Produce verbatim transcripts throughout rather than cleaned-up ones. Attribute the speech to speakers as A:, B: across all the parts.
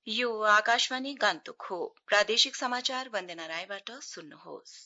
A: यो आकाशवाणी गान्तोक हो। प्रादेशिक समाचार वन्दना रायबाट सुन्नुहोस्।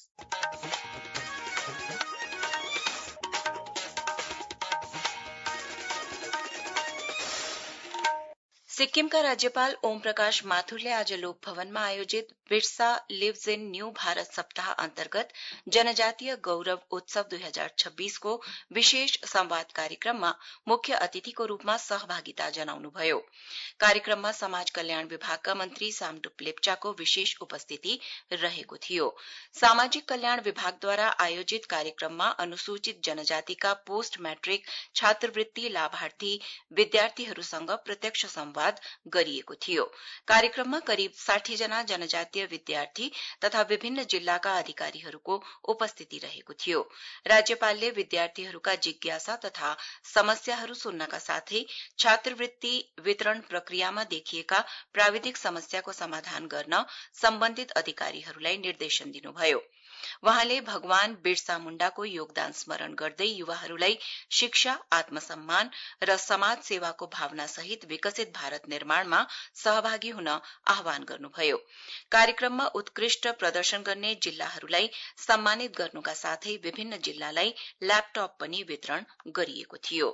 A: सिक्किमका राज्यपाल ओम प्रकाश माथुरले आज लोकभवनमा आयोजित Birsa lives in new Bharat सप्ताह अन्तर्गत जनजातीय गौरव उत्सव दुई हजार छब्बीस को विशेष संवाद कार्यक्रममा मुख्य अतिथिको रूपमा सहभागिता जनाउनुभयो। कार्यक्रममा समाज कल्याण विभागका मन्त्री सामडुप लेप्चाको विशेष उपस्थिति रहेको थियो। सामाजिक कल्याण विभागद्वारा आयोजित कार्यक्रममा अनुसूचित जनजातिका पोस्ट मैट्रिक छात्रवृत्ति लाभार्थी विद्यार्थीहरूसँग प्रत्यक्ष संवाद गरिएको थियो। कार्यक्रममा करिब साठी जना जनजातीय विद्यार्थी तथा विभिन्न जिल्लाका अधिकारीहरूको उपस्थिति रहेको थियो। राज्यपालले विद्यार्थीहरूका जिज्ञासा तथा समस्याहरू सुन्नका साथै छात्रवृत्ति वितरण प्रक्रियामा देखिएका प्राविधिक समस्याको समाधान गर्न सम्बन्धित अधिकारीहरूलाई निर्देशन दिनुभयो। वहाँले भगवान बिरसा मुण्डाको योगदान स्मरण गर्दै युवाहरूलाई शिक्षा, आत्मसम्मान र समाज सेवाको भावना सहित विकसित भारत निर्माणमा सहभागी हुन आह्वान गर्नुभयो। कार्यक्रममा उत्कृष्ट प्रदर्शन गर्ने जिल्लाहरूलाई सम्मानित गर्नुका साथै विभिन्न जिल्लालाई ल्यापटप पनि वितरण गरिएको थियो।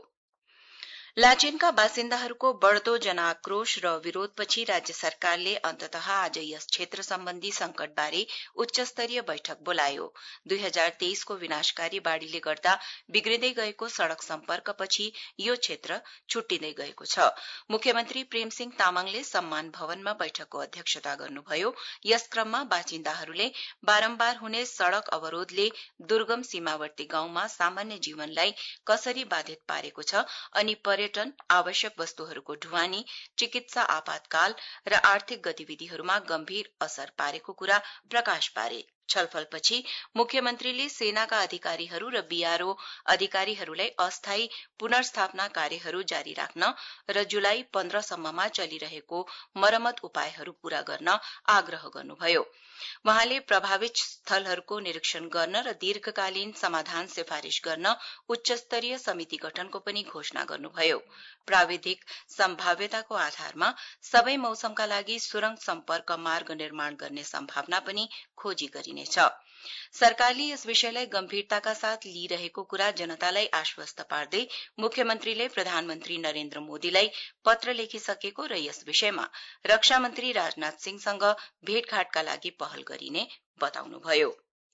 A: लाचेनका बासिन्दाहरूको बढ़दो जनाक्रोश र विरोधपछि राज्य सरकारले अन्ततः आज यस क्षेत्र सम्बन्धी संकटबारे उच्चस्तरीय बैठक बोलायो। दुई हजार तेइस को विनाशकारी बाढ़ीले गर्दा बिग्रिँदै गएको सड़क सम्पर्कपछि यो क्षेत्र छुट्टिँदै गएको छ। मुख्यमन्त्री प्रेमसिंह तामाङले सम्मान भवनमा बैठकको अध्यक्षता गर्नुभयो। यस क्रममा बासिन्दाहरूले बारम्बार हुने सड़क अवरोधले दुर्गम सीमावर्ती गाउँमा सामान्य जीवनलाई कसरी बाधित पारेको छ अनि पर्यटन, आवश्यक वस्तुहरूको ढुवानी, चिकित्सा आपातकाल र आर्थिक गतिविधिहरूमा गम्भीर असर पारेको कुरा प्रकाश पारे। छलफलपछि मुख्यमन्त्रीले सेनाका अधिकारीहरू र बीआरओ अधिकारीहरूलाई अस्थायी पुनर्स्थापना कार्यहरू जारी राख्न र जुलाई पन्ध्र सम्ममा चलिरहेको मरम्मत उपायहरू पूरा गर्न आग्रह गर्नुभयो। वहाँले प्रभावित स्थलहरूको निरीक्षण गर्न र दीर्घकालीन समाधान सिफारिश गर्न उच्चस्तरीय समिति गठनको पनि घोषणा गर्नुभयो। प्राविधिक सम्भाव्यताको आधारमा सबै मौसमका लागि सुरंग सम्पर्क मार्ग निर्माण गर्ने सम्भावना पनि खोजी गरिनेछ। सरकारले यस विषयलाई गम्भीरताका साथ लिइरहेको कुरा जनतालाई आश्वस्त पार्दै मुख्यमन्त्रीले प्रधानमन्त्री नरेन्द्र मोदीलाई पत्र लेखिसकेको र यस विषयमा रक्षा मन्त्री राजनाथ सिंहसँग भेटघाटका लागि पहल गरिने बताउनुभयो।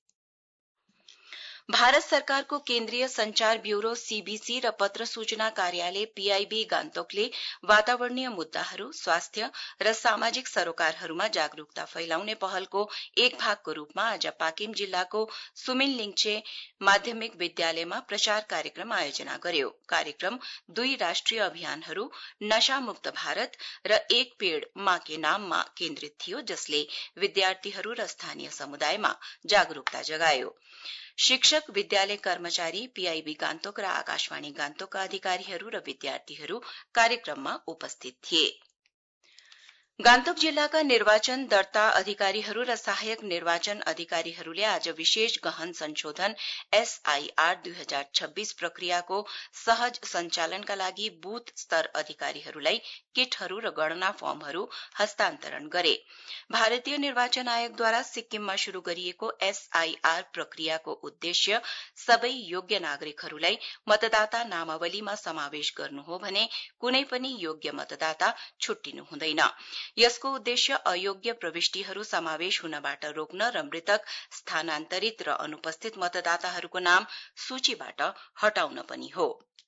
A: भारत सरकारको केन्द्रीय संचार ब्यूरो सीबीसी र पत्र सूचना कार्यालय पीआईबी गान्तोकले वातावरणीय मुद्दाहरू, स्वास्थ्य र सामाजिक सरोकारहरूमा जागरूकता फैलाउने पहलको एक भागको रूपमा आज पाकिम जिल्लाको सुमिन लिङचे माध्यमिक विद्यालयमा प्रचार कार्यक्रम आयोजना गर्यो। कार्यक्रम दुई राष्ट्रिय अभियानहरू नशामुक्त भारत र एक पेड़ माँ के नाममा केन्द्रित थियो, जसले विद्यार्थीहरू र स्थानीय समुदायमा जागरूकता जगायो। शिक्षक, विद्यालय कर्मचारी, पीआईबी गान्तोक र आकाशवाणी गान्तोकका अधिकारीहरू र विद्यार्थीहरू कार्यक्रममा उपस्थित थिए। गान्तोक जिल्लाका निर्वाचन दर्ता अधिकारीहरू र सहायक निर्वाचन अधिकारीहरूले आज विशेष गहन संशोधन एसआईआर दुई हजार छब्बीस प्रक्रियाको सहज सञ्चालनका लागि बूथ स्तर अधिकारीहरूलाई किटहरू र गणना फर्महरू हस्तान्तरण गरे। भारतीय निर्वाचन आयोगद्वारा सिक्किममा शुरू गरिएको एसआईआर प्रक्रियाको उद्देश्य सबै योग्य नागरिकहरूलाई मतदाता नामावलीमा समावेश गर्नु हो भने कुनै पनि योग्य मतदाता छुट्टिनु हुँदैन। यसको उद्देश्य अयोग्य प्रविष्टिहरू समावेश हुनबाट रोक्न र मृतक, स्थानान्तरित र अनुपस्थित मतदाताहरूको नाम सूचीबाट हटाउन पनि हो।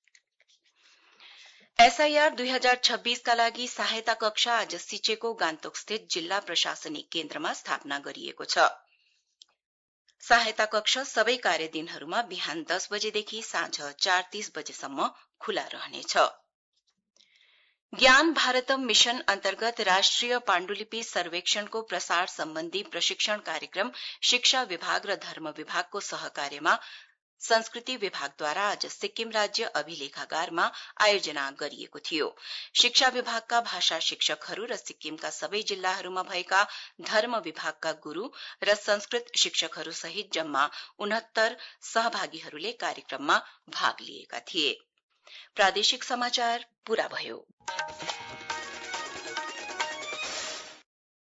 A: एसआईआर दुई हजार छब्बीस का लागि सहायता कक्षा आज सिचेको गान्तोक स्थित जिल्ला प्रशासनिक केन्द्रमा स्थापना गरिएको छ। सहायता कक्ष सबै कार्यदिनहरूमा बिहान दस बजेदेखि साँझ चार तीस बजेसम्म खुला रहनेछ। ज्ञान भारतम मिशन अन्तर्गत राष्ट्रिय पाण्डुलिपि सर्वेक्षणको प्रसार सम्बन्धी प्रशिक्षण कार्यक्रम शिक्षा विभाग र धर्म विभागको सहकार्यमा संस्कृति विभागद्वारा आज सिक्किम राज्य अभिलेखागारमा आयोजना गरिएको थियो। शिक्षा विभागका भाषा शिक्षकहरू र सिक्किमका सबै जिल्लाहरूमा भएका धर्म विभागका गुरू र संस्कृत शिक्षकहरू सहित जम्मा उनहत्तर सहभागीहरूले कार्यक्रममा भाग लिएका थिए। प्रादेशिक समाचार पूरा भयो।